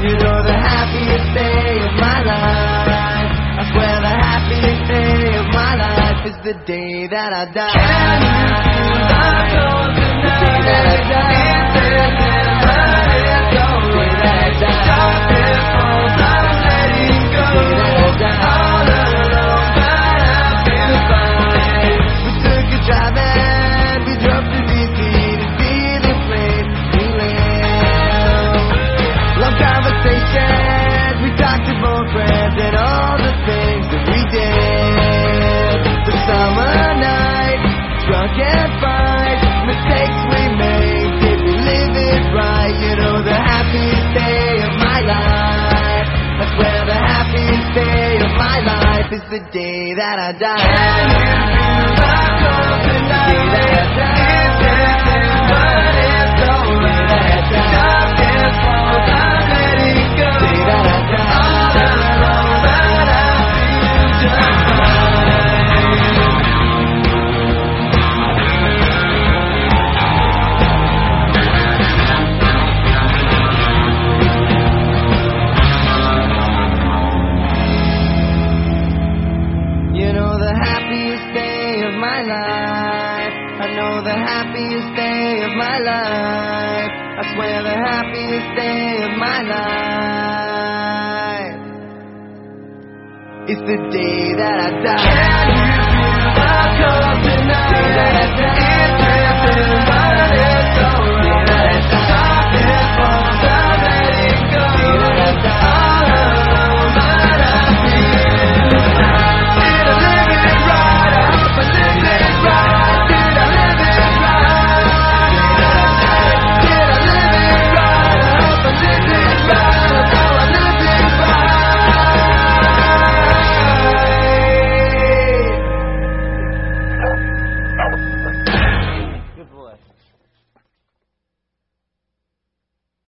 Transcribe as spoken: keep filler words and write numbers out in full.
You know the happiest day of my life. I swear the happiest day of my life is the day that I die. Can you feel the cold tonight? The day that I die. But it's always that I die. Darkness falls, I'm letting go. All alone, but I feel fine. We took a drive and we drove to D C to see the place we live. Long conversations, we talked to both friends and all the things that we did. The summer night, drunk and fine, mistakes we made, did we live it right? You know the happiest day of my life. I swear the happiest day of my life is the day that I die. Can you feel the cold tonight? The day that I die. It's dancing, but it's alright. Darkness falls, I'm letting go. The day that I die. All alone, but I feel just fine. You know the happiest day of my life. I know the happiest day of my life. I swear the happiest day of my life is the day that I die. Can you feel the cold tonight? The day that I die.